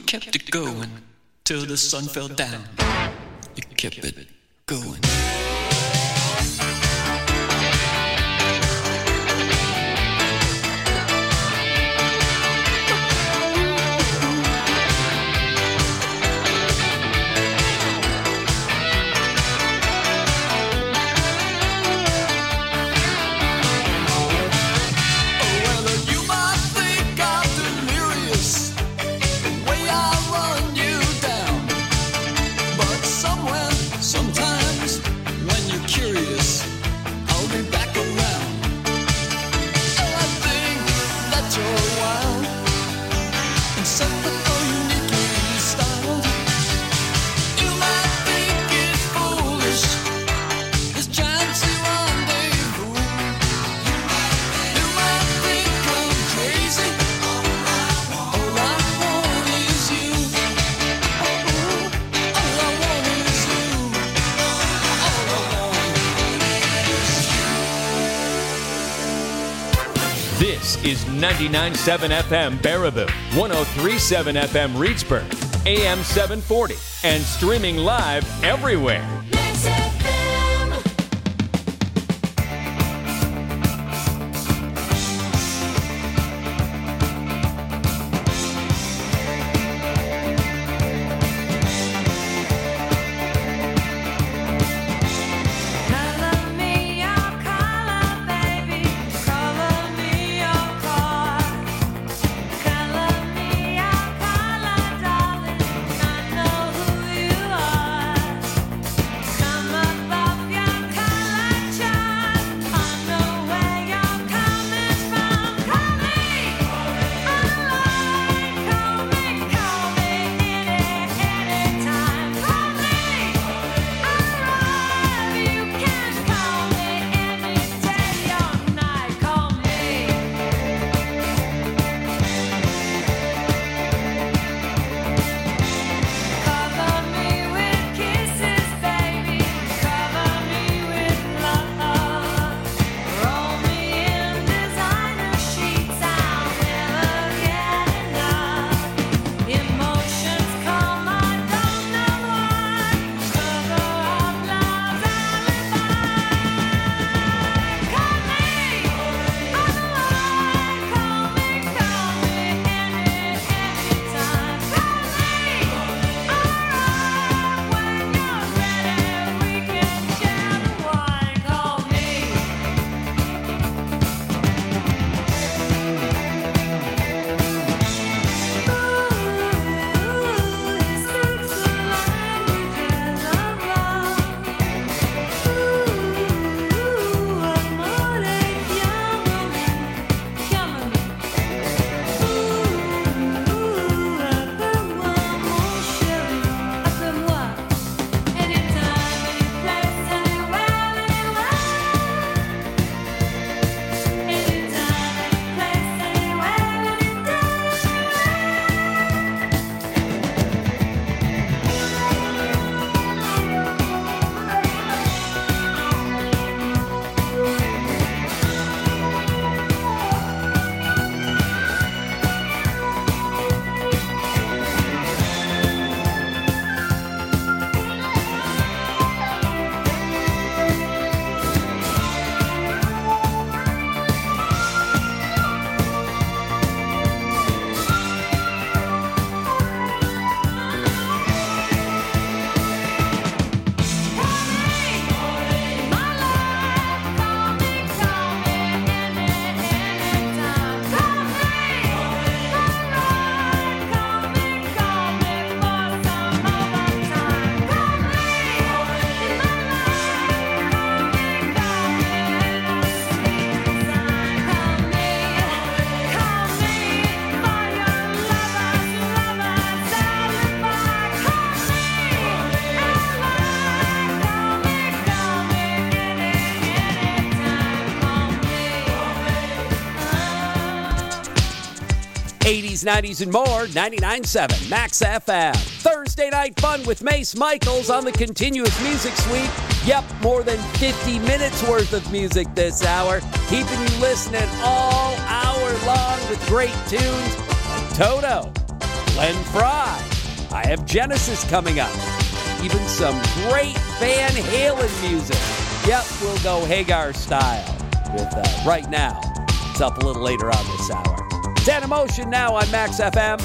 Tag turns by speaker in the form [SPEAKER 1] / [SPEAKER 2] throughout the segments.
[SPEAKER 1] kept it going till the sun fell down. You kept it going.
[SPEAKER 2] Is 99.7 FM Baraboo, 103.7 FM Reedsburg, AM 740, and streaming live everywhere.
[SPEAKER 3] '80s, '90s, and more, 99.7 Max FM. Thursday night fun with Mace Michaels on the Continuous Music Suite. Yep, more than 50 minutes worth of music this hour, keeping you listening all hour long with great tunes like Toto, Glenn Frey. I have Genesis coming up. Even some great Van Halen music. Yep, we'll go Hagar style with Right Now. It's up a little later on this hour. It's Animotion now on Max FM.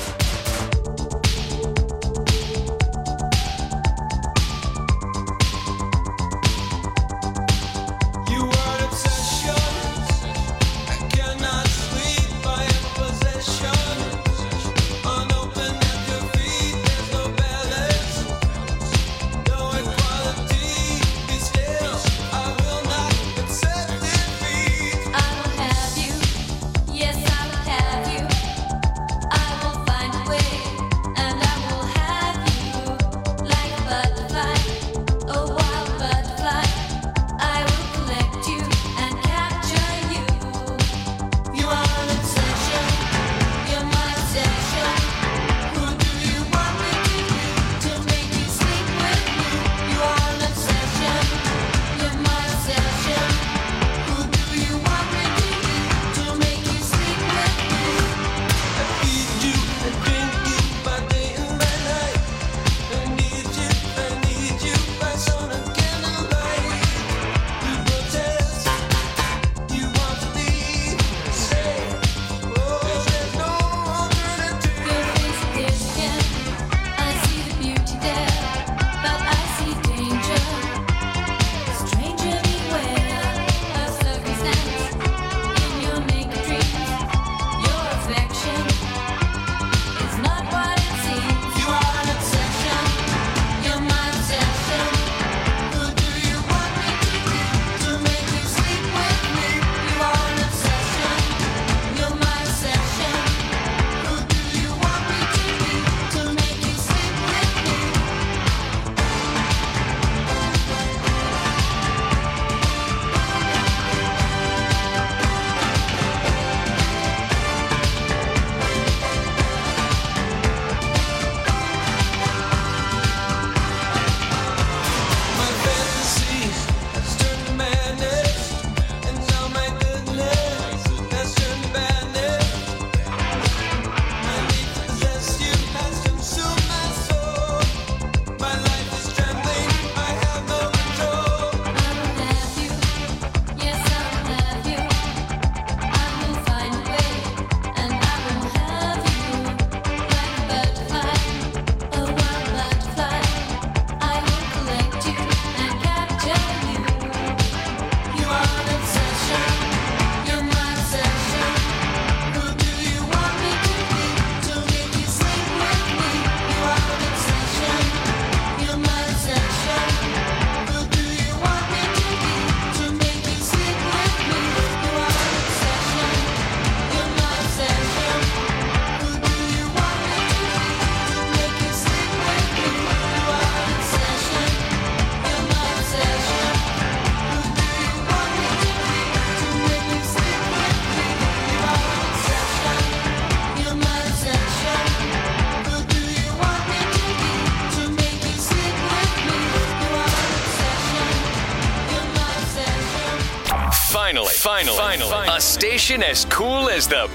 [SPEAKER 2] Finally, a station as cool as the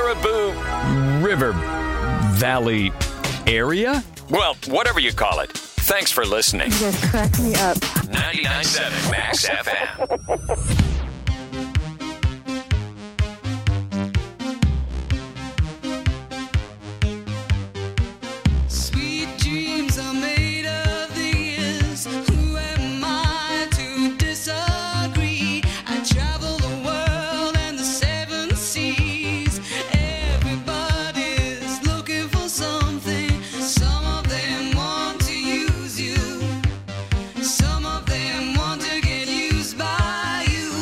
[SPEAKER 2] Baraboo River Valley area? Well, whatever you call it. Thanks for listening.
[SPEAKER 4] You guys crack me up.
[SPEAKER 2] 99.7 Max FM.
[SPEAKER 5] Some of them want to get used by you.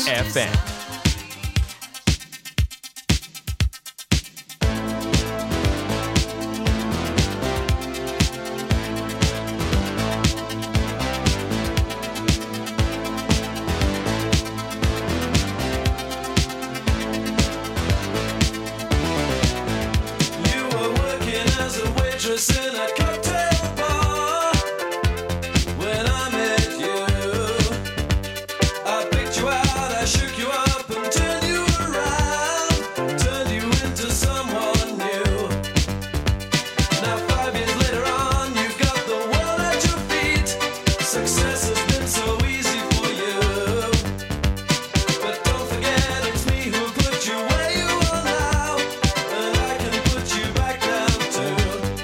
[SPEAKER 2] FM.
[SPEAKER 4] In a cocktail bar, when I met you, I picked you out, I shook you up and turned you around, turned you into someone new. Now 5 years later on, you've got the world at your feet. Success has been so easy for you, but don't forget it's me who put you where you are now, and I can put you back down too.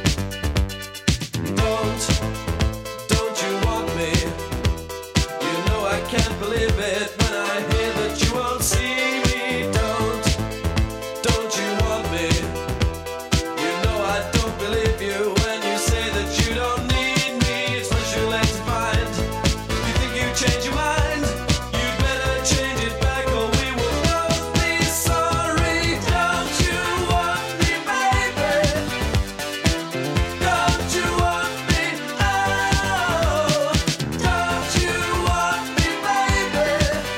[SPEAKER 4] Don't you want me? You know I can't believe it when I hear that you won't see me. Don't you want me? You know I don't believe you when you say that you don't need me. It's much too late to find. You think you change your mind? You better change it back or we will both be sorry. Don't you want me, baby? Don't you want me? Oh, don't you want me, baby?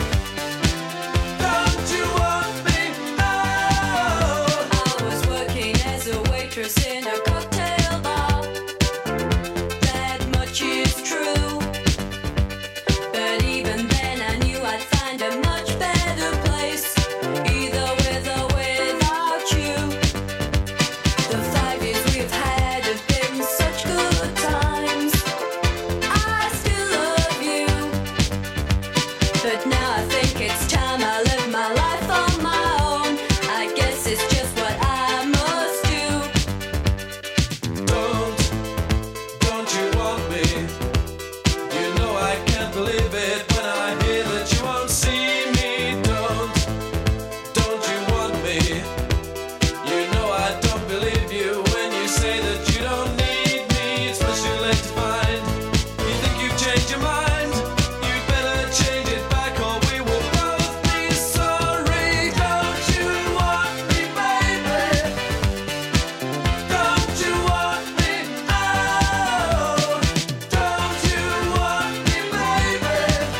[SPEAKER 4] Don't you want me? Oh.
[SPEAKER 5] I was working as a waitress in a cocktail bar. That much is true. But even then I knew I'd find a much better place, either with or without you. The 5 years we've had have been such good times. I still love you, but now I think it's time I live my life on my own. I guess it's just what I must do.
[SPEAKER 4] Don't you want me? You know I can't believe it when I hear that you won't see me. Don't you want me? You know I don't believe you when you say that you don't need me. It's much too late to find. You think you've changed your mind? You better change it back or we will both be sorry. Don't you want me, baby? Don't you want me? Oh, don't you want me, baby?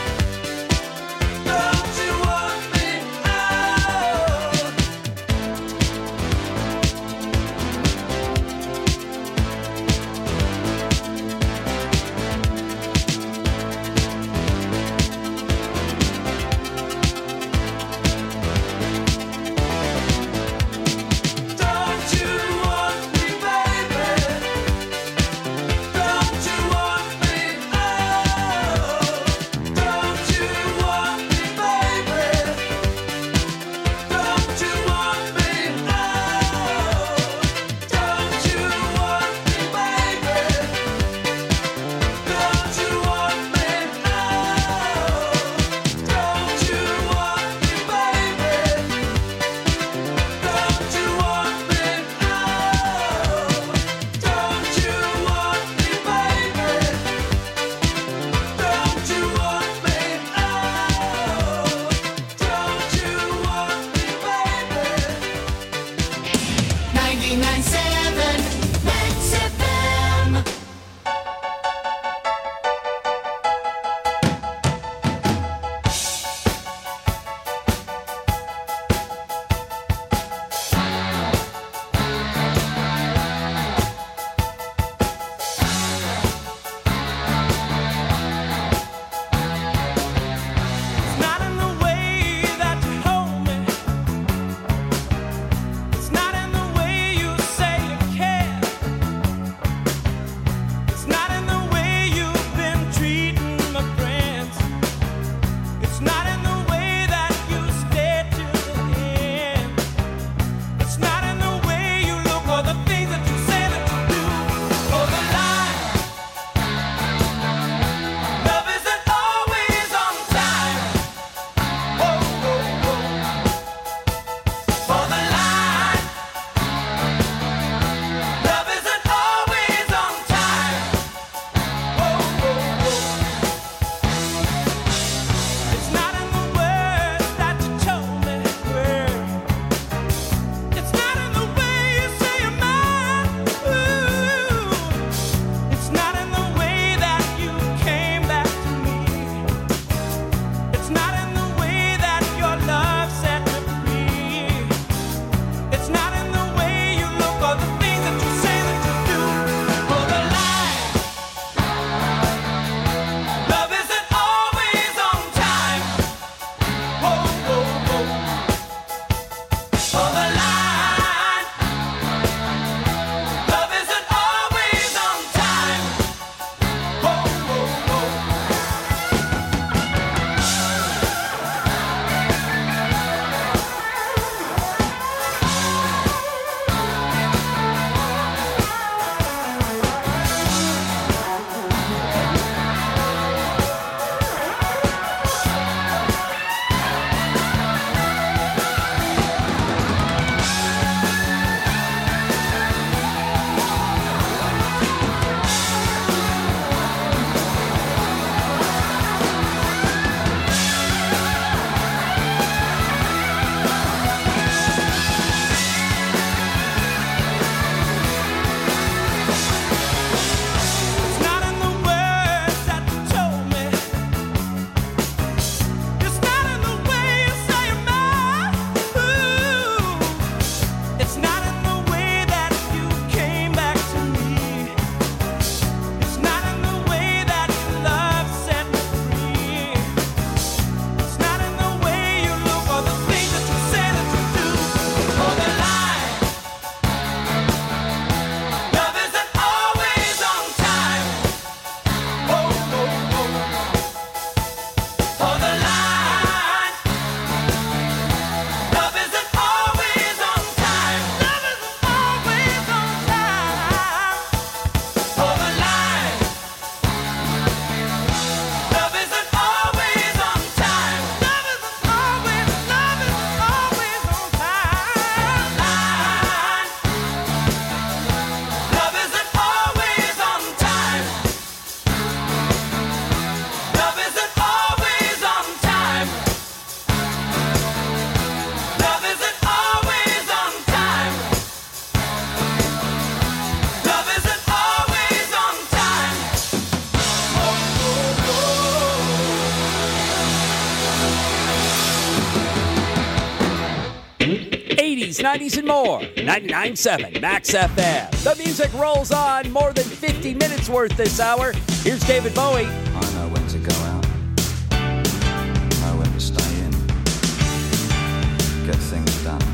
[SPEAKER 3] 90s, and more. 99.7 Max FM. The music rolls on. More than 50 minutes worth this hour. Here's David Bowie.
[SPEAKER 6] I know when to go out. Know when to stay in. Get things done.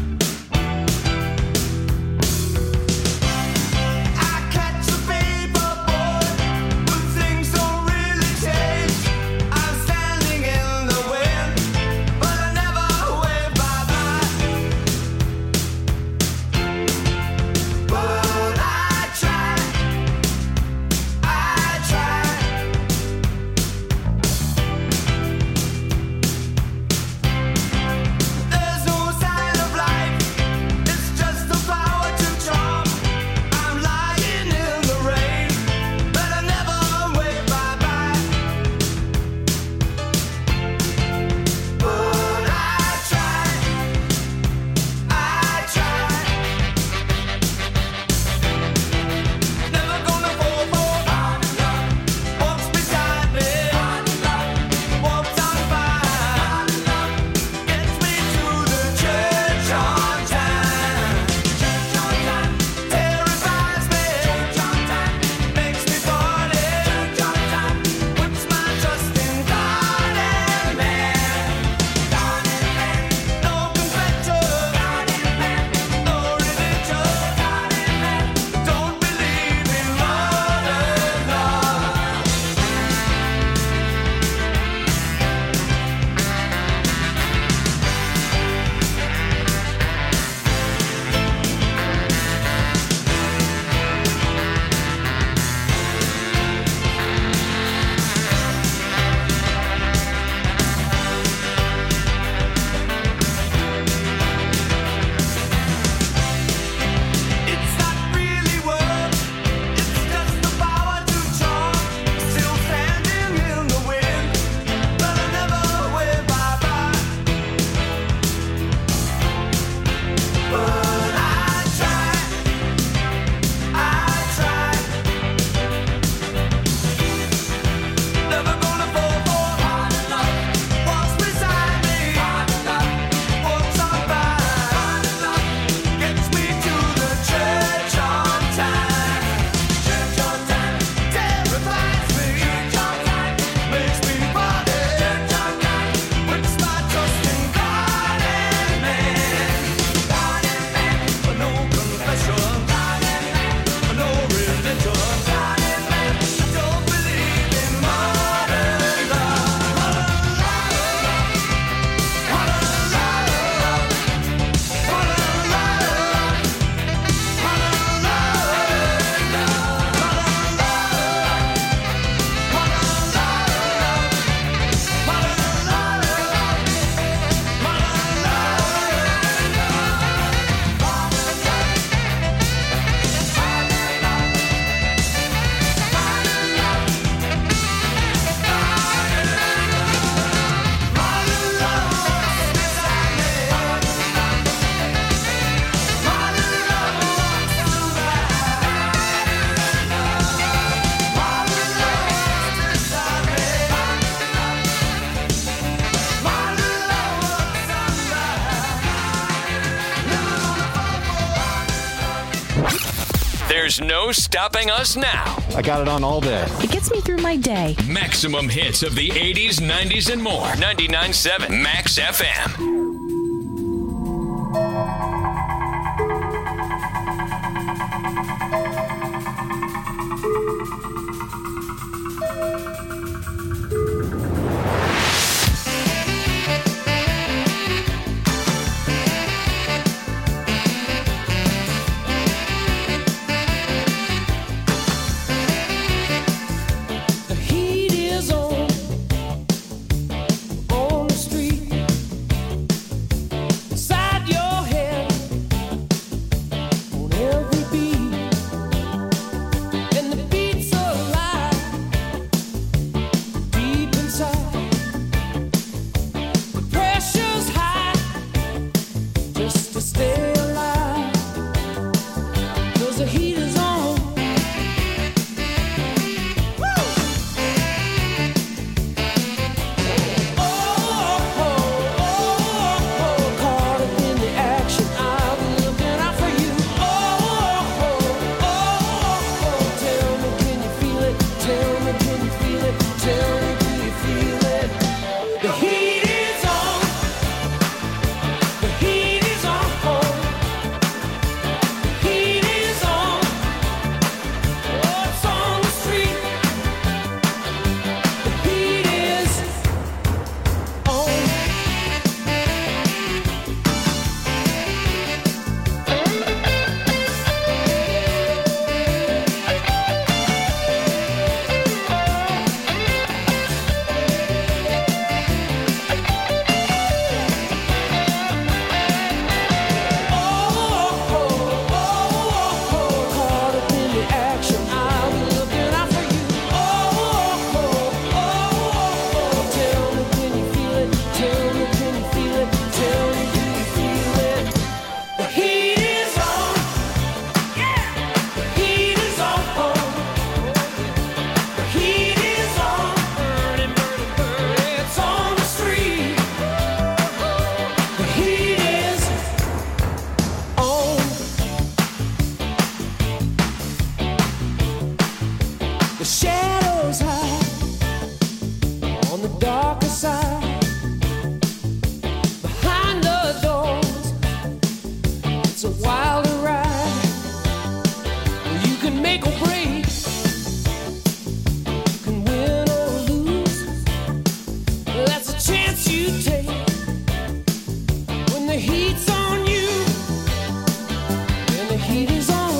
[SPEAKER 2] There's no stopping us now.
[SPEAKER 7] I got it on all day.
[SPEAKER 8] It gets me through my day.
[SPEAKER 2] Maximum hits of the 80s, 90s, and more. 99.7 Max FM.
[SPEAKER 4] The heat is on the street.
[SPEAKER 7] darker side. Behind the doors, it's a wilder ride. You can make or break, you can win or lose. That's a chance you take when the heat's on you and the heat is on.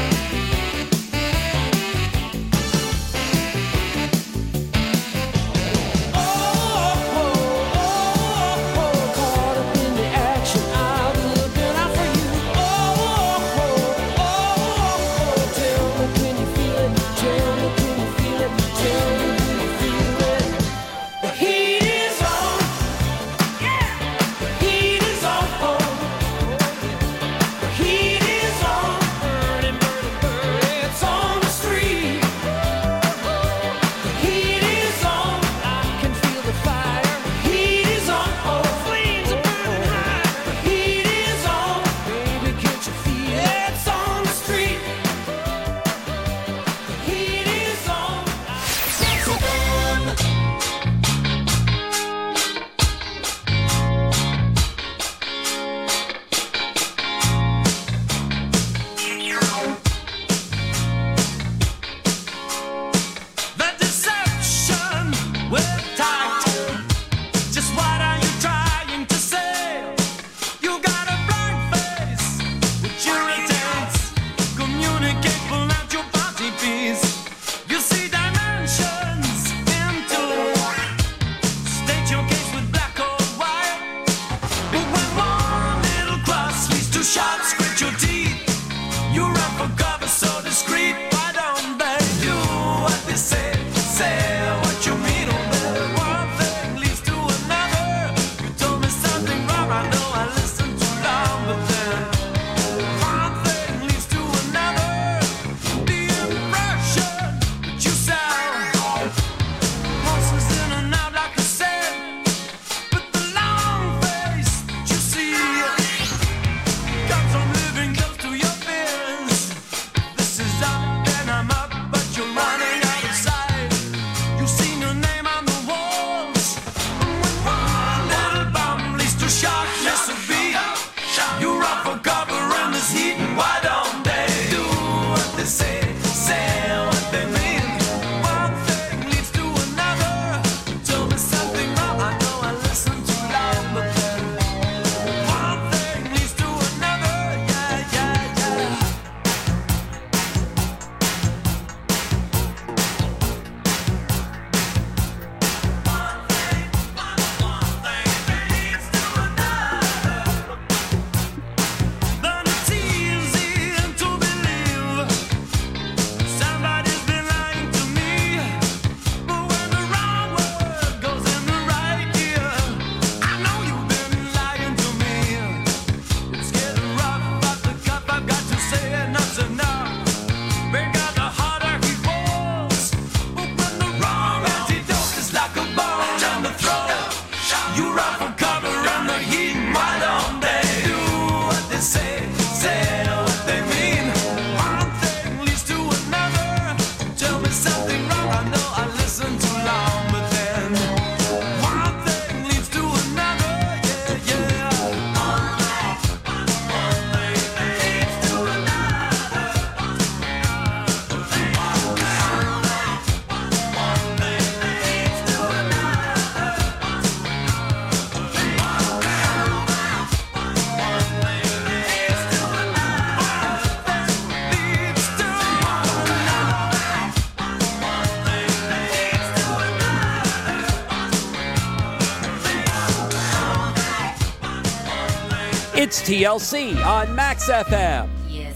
[SPEAKER 3] It's TLC on Max FM.
[SPEAKER 8] Yes.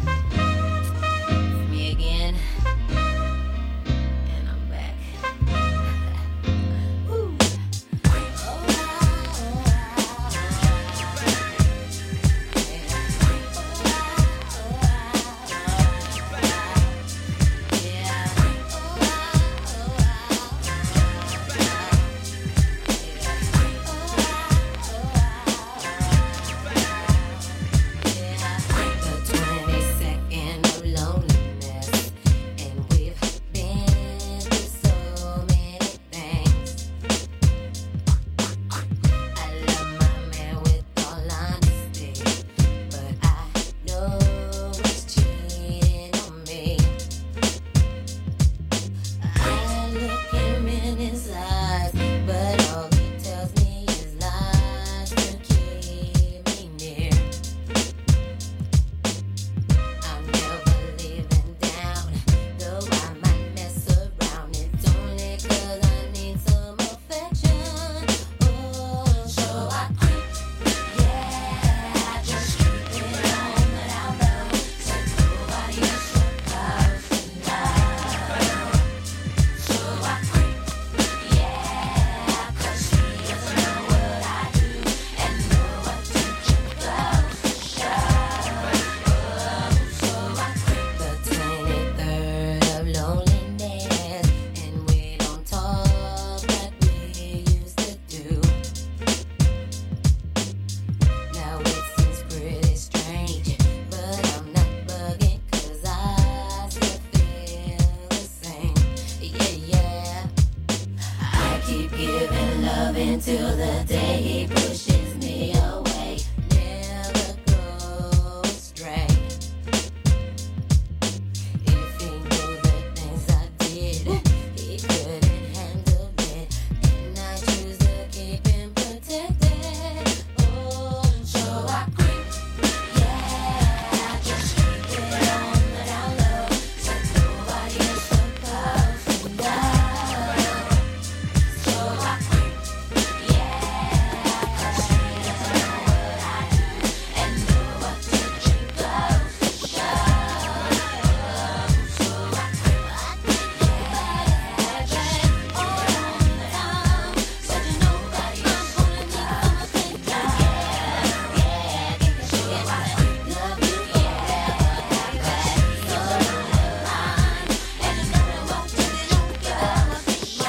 [SPEAKER 8] It's me again. And I'm back. Woo.
[SPEAKER 5] until the day he pushes me away. Never go astray. If he knew the things I did, he couldn't handle it. And I choose to keep him protected. Oh, so I quit. Yeah, I just keep it on the down low. So nobody is supposed to know. So I quit. Yeah, 'cause he doesn't know what I do and know what to drink goes to show. So I quit. Yeah, all the time. So you nobody is gonna keep from a thing. Yeah, get the shit out of me. Love you, yeah, but that's so mine. And it's gonna walk to the don't give up a shot.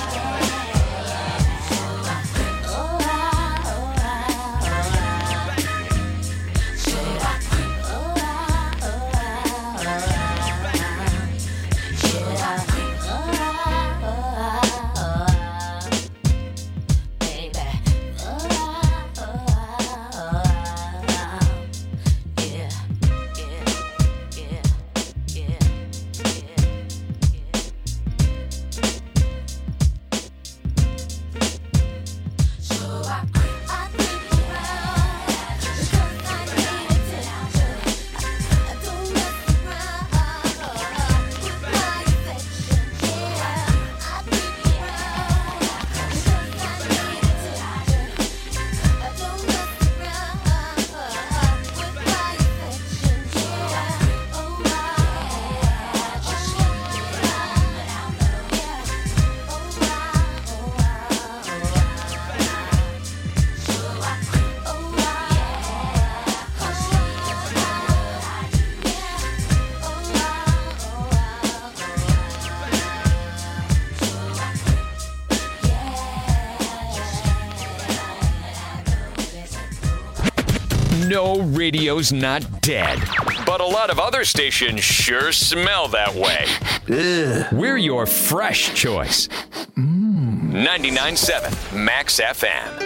[SPEAKER 2] No, radio's not dead. But a lot of other stations sure smell that way. We're your fresh choice. 99.7 Max FM.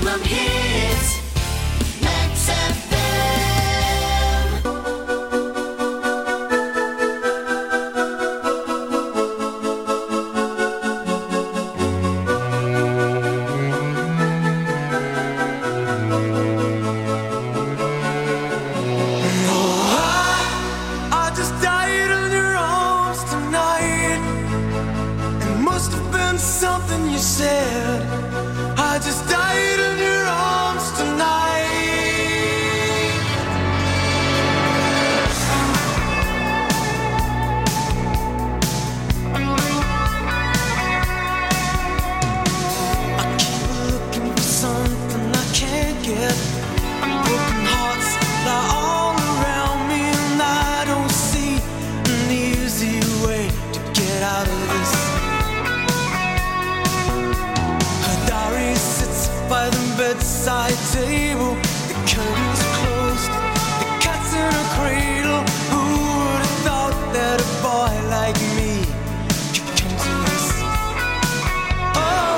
[SPEAKER 8] Maximum hits. Max FM.
[SPEAKER 4] I just died in your arms tonight. It must have been something you said. I just died in your arms tonight. I keep looking for something I can't get. Broken hearts lie all around me, and I don't see an easy way to get out of this. Her diary sits by the bedside table. The curtains are closed, the cat's in a cradle. Who would have thought that a boy like me could come to this? Oh,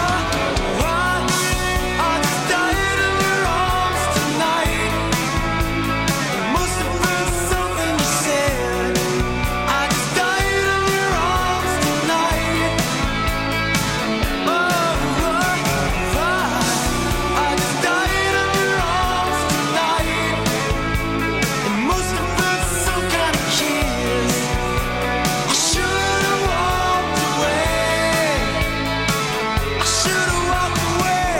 [SPEAKER 4] I just died in your arms tonight. It must have been something you said. I just died in your arms tonight. Oh, I just died in your arms tonight. It must have been some kind of kiss. I should have walked away. I should have walked away.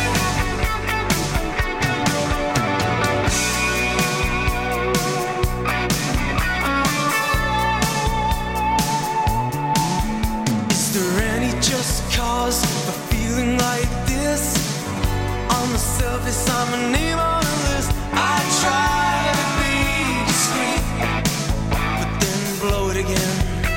[SPEAKER 4] Is there any just cause for feeling like this? On the surface, I'm a name on a list. I try to be discreet, but then blow it again.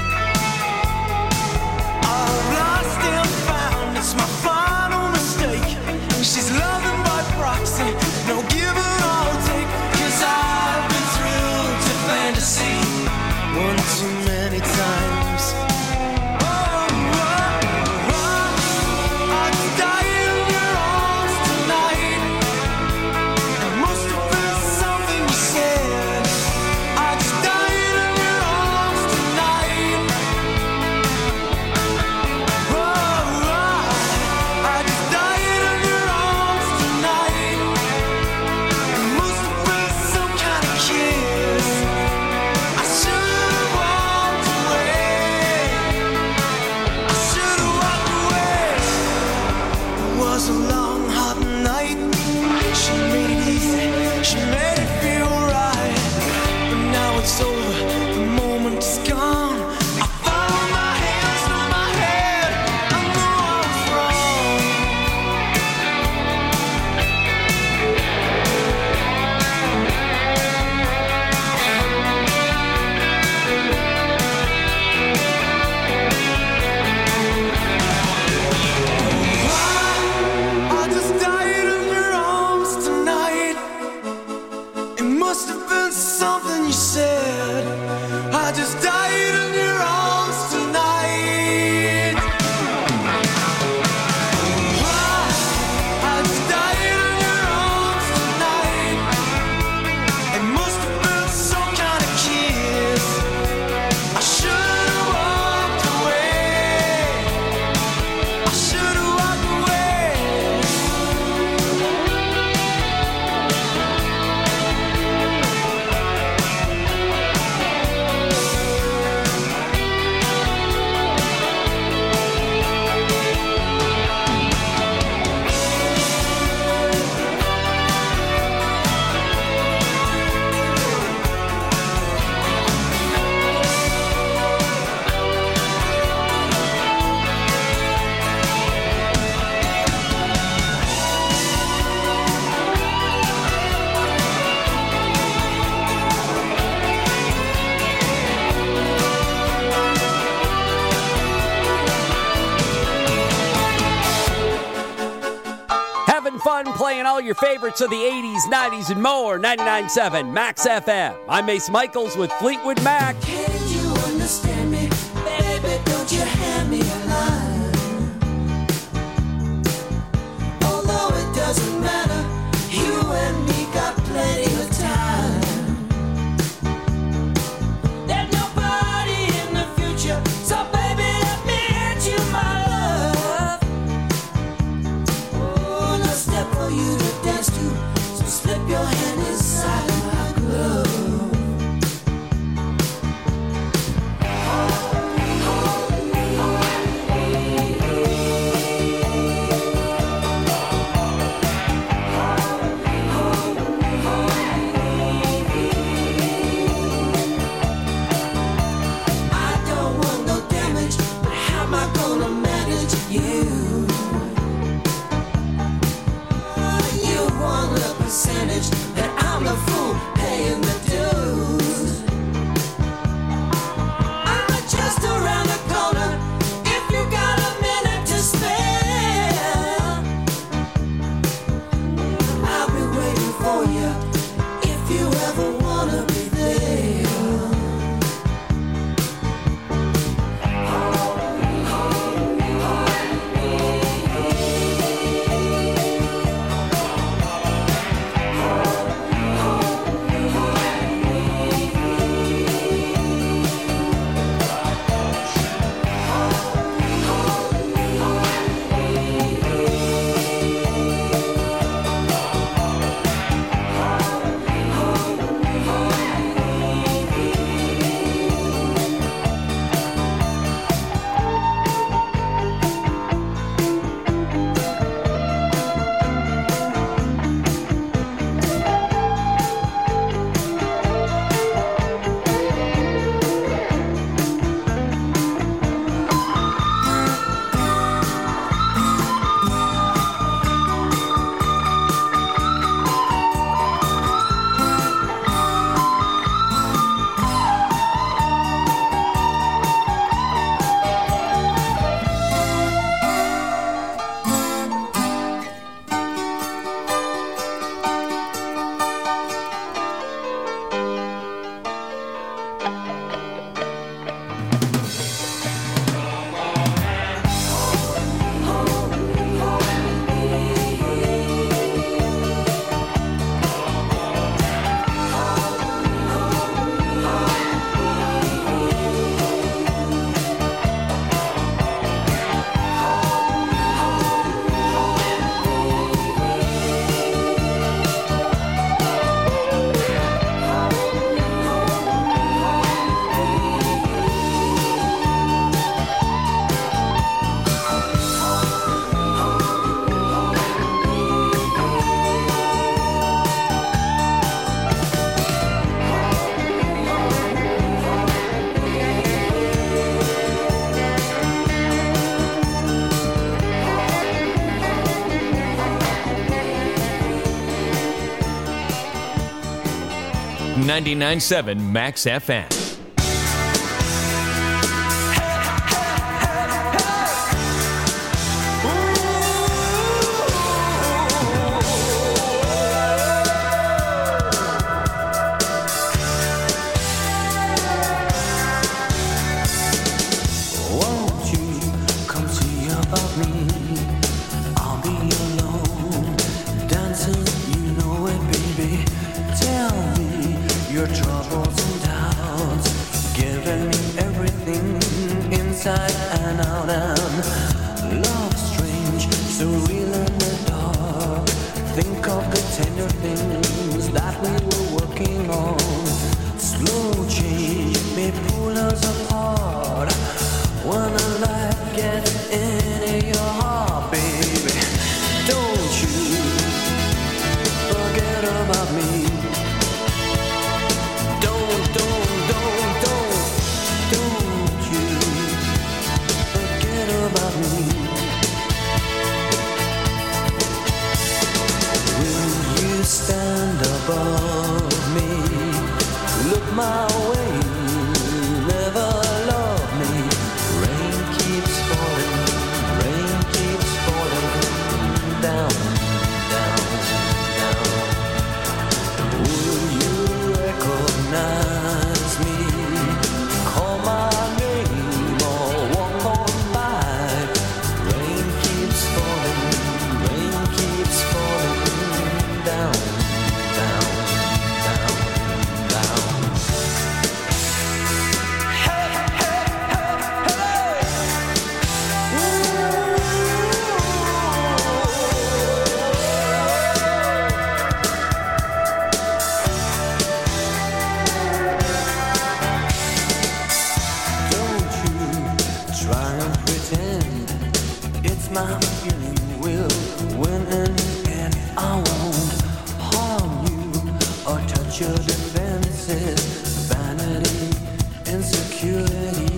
[SPEAKER 4] I've lost and found, it's my final mistake. She's loving by proxy, no give and I'll take. 'Cause I've been thrilled to fantasy one too many times. I just died in your arms tonight. It must have been something you said. I just died in your arms tonight. I just died in your arms tonight. It must have been some kind of kiss. I should have walked away. I should have walked away. It was a long, hot night. She made it easy. She made it feel right. But now it's over. The moment is gone. I found my hands on my head. I know I was wrong. I just died in your arms tonight. It must have been something you said. I just died in your arms tonight. I just died in your arms tonight. It must have been some kind of kiss. I should have walked away. I should have walked away.
[SPEAKER 3] Having fun playing all your favorites of the 80s, 90s, and more. 99.7 Max FM. I'm Mace Michaels with Fleetwood Mac.
[SPEAKER 8] Can you understand me? Baby, don't you hand me a line. Although it doesn't
[SPEAKER 2] 99.7 Max FM.
[SPEAKER 8] Won't you come see about me? I'll be alone, dancing, you know it, baby. Tell me your troubles and doubts, giving me everything inside and out. And love strange, so real in the dark. Think of the tender things that we were working on. Slow change may pull us apart. When a light gets into your heart, baby, don't you forget about me. Don't you forget about me. Will you stand above me? Look my way, never love me. Rain keeps falling down, down, down. Will you recognize me? Call my name or walk on by. Rain keeps falling down, down, down, down. Don't you try and pretend it's my feeling. Will win in the end. I won't harm you or touch your defenses. Vanity, insecurity.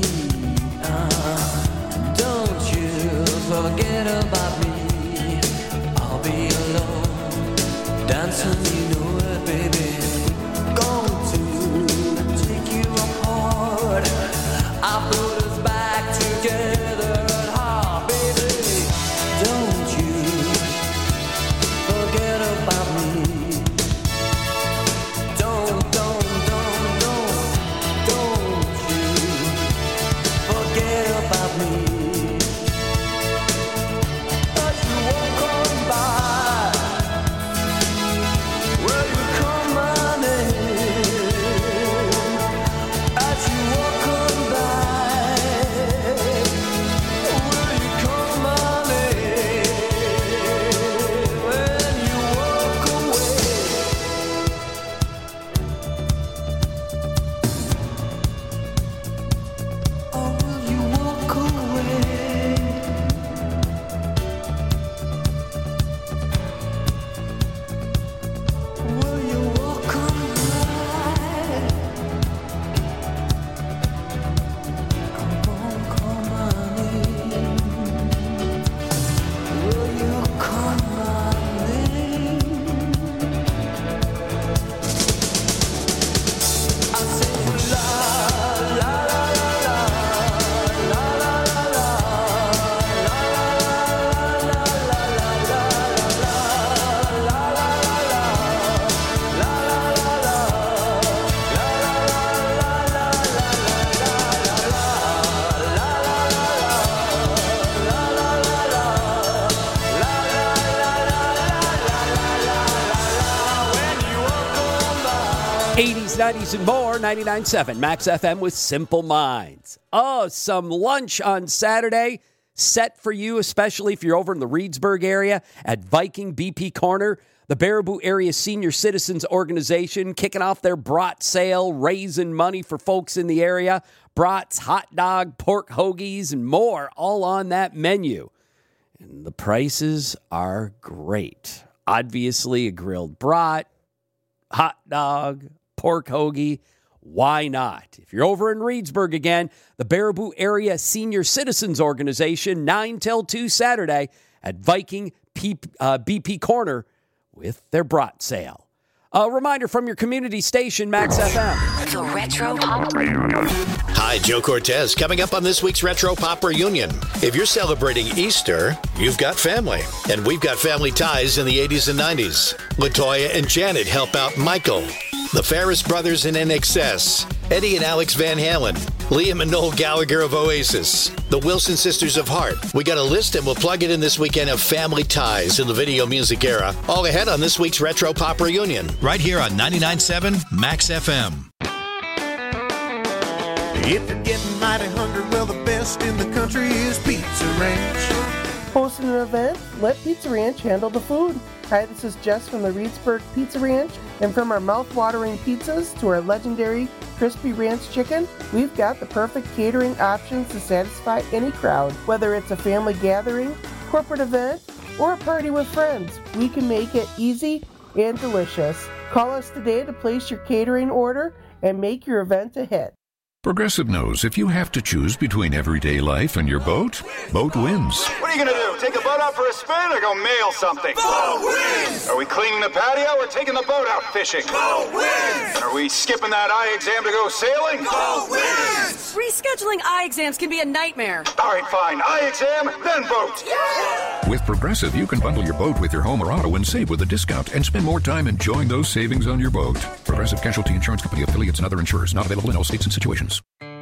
[SPEAKER 8] Don't you forget about me. I'll be alone, dancing, you know it, baby. Going to take you apart. I put us back together at heart, baby. Don't you forget about me. Don't you forget about me. As you walk on by, will you call my name? As you walk on by, will you call my name? When you walk away, or will you walk away? Will you walk on by? Come on, call my name. Will you call my name? I say la la la la la la la la
[SPEAKER 3] '80s, '90s, and more. 99.7 Max FM with Simple Minds. Oh, some lunch on Saturday set for you, especially if you're over in the Reedsburg area at Viking BP Corner. The Baraboo Area Senior Citizens Organization kicking off their brat sale, raising money for folks in the area. Brats, hot dog, pork hoagies, and more, all on that menu. And the prices are great. Obviously, a grilled brat, hot dog, pork hoagie. Why not? If you're over in Reedsburg again, the Baraboo Area Senior Citizens Organization, 9 till 2 Saturday at Viking BP Corner with their brat sale. A reminder from your community station, Max FM.
[SPEAKER 9] The Retro Pop.
[SPEAKER 10] Hi, Joe Cortez. Coming up on this week's Retro Pop Reunion. If you're celebrating Easter, you've got family. And we've got family ties in the 80s and 90s. LaToya and Janet help out Michael. The Ferris Brothers in NXS. Eddie and Alex Van Halen. Liam and Noel Gallagher of Oasis. The Wilson Sisters of Heart. We got a list and we'll plug it in this weekend of family ties in the video music era. All ahead on this week's Retro Pop Reunion. Right here on 99.7 Max FM.
[SPEAKER 11] If you're getting mighty hungry, well, the best in the country is Pizza Ranch.
[SPEAKER 12] Hosting an event? Let Pizza Ranch handle the food. Hi, this is Jess from the Reedsburg Pizza Ranch, and from our mouth-watering pizzas to our legendary crispy ranch chicken, we've got the perfect catering options to satisfy any crowd. Whether it's a family gathering, corporate event, or a party with friends, we can make it easy and delicious. Call us today to place your catering order and make your event a hit.
[SPEAKER 13] Progressive knows if you have to choose between everyday life and your boat, boat wins.
[SPEAKER 14] What are you going to do? Take the boat out for a spin or go mail something?
[SPEAKER 15] Boat wins!
[SPEAKER 14] Are we cleaning the patio or taking the boat out fishing?
[SPEAKER 15] Boat wins!
[SPEAKER 14] Are we skipping that eye exam to go sailing?
[SPEAKER 15] Boat wins!
[SPEAKER 16] Rescheduling eye exams can be a nightmare.
[SPEAKER 14] All right, fine. Eye exam, then boat.
[SPEAKER 15] Yeah!
[SPEAKER 13] With Progressive, you can bundle your boat with your home or auto and save with a discount and spend more time enjoying those savings on your boat. Progressive Casualty Insurance Company, affiliates, and other insurers. Not available in all states and situations.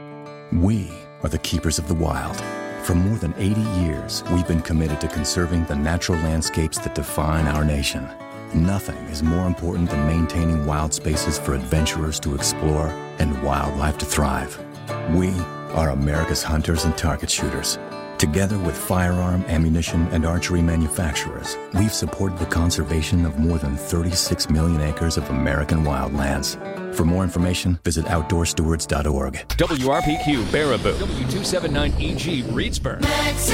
[SPEAKER 17] We are the keepers of the wild. For more than 80 years, we've been committed to conserving the natural landscapes that define our nation. Nothing is more important than maintaining wild spaces for adventurers to explore and wildlife to thrive. We are America's hunters and target shooters. Together with firearm, ammunition, and archery manufacturers, we've supported the conservation of more than 36 million acres of American wildlands. For more information, visit OutdoorStewards.org.
[SPEAKER 2] WRPQ Baraboo. W279EG Reedsburg.
[SPEAKER 15] Max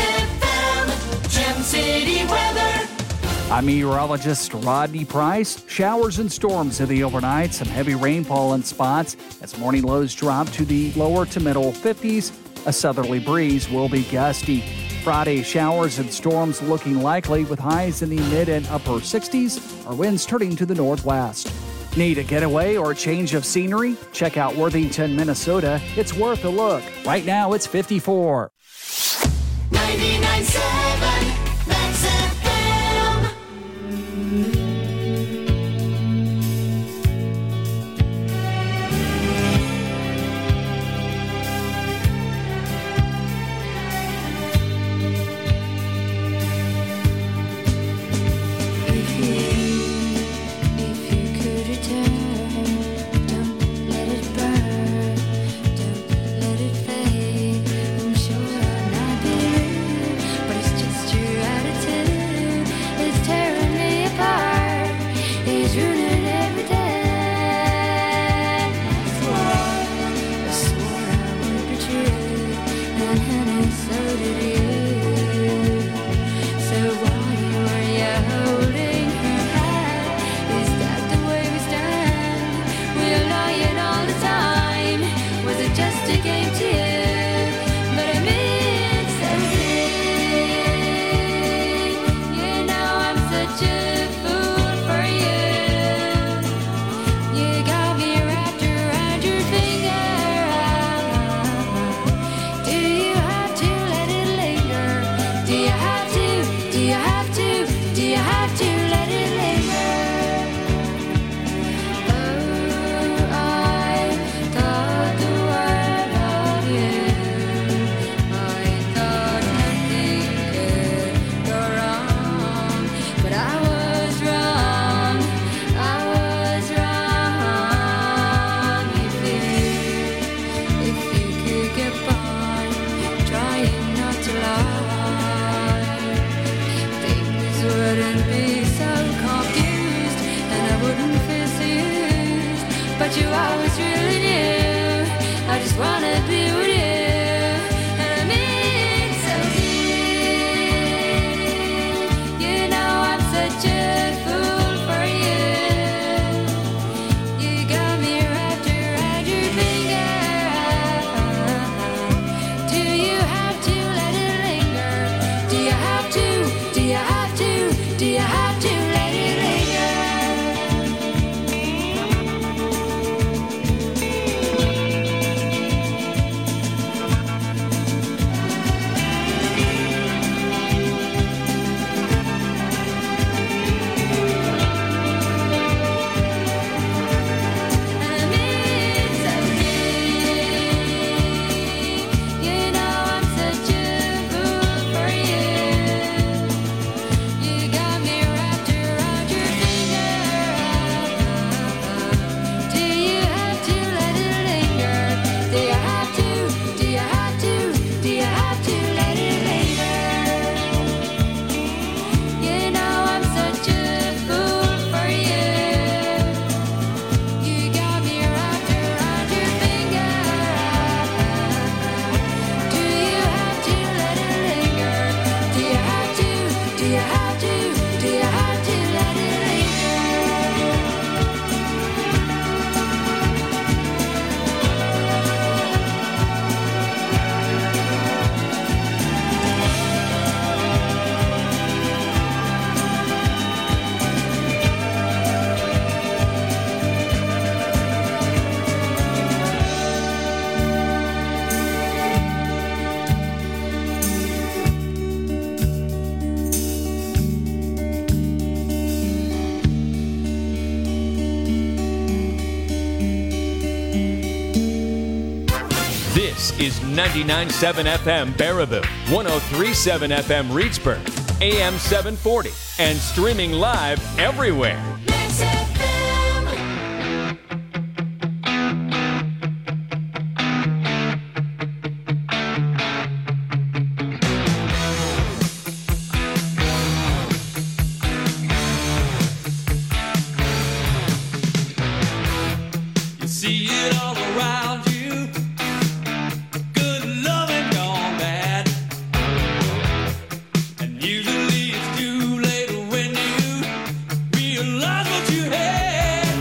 [SPEAKER 15] FM, Gem City weather.
[SPEAKER 18] I'm meteorologist Rodney Price. Showers and storms in the overnight. Some heavy rainfall in spots as morning lows drop to the lower to middle 50s. A southerly breeze will be gusty. Friday, showers and storms looking likely with highs in the mid and upper 60s. Our winds turning to the northwest. Need a getaway or a change of scenery? Check out Worthington, Minnesota. It's worth a look. Right now, it's 54.
[SPEAKER 15] 99.7 Max FM.
[SPEAKER 2] This is 99.7 FM Baraboo, 103.7 FM Reedsburg, AM 740, and streaming live everywhere.
[SPEAKER 4] See it all around you. Good loving gone bad. And usually it's too late when you realize what you had.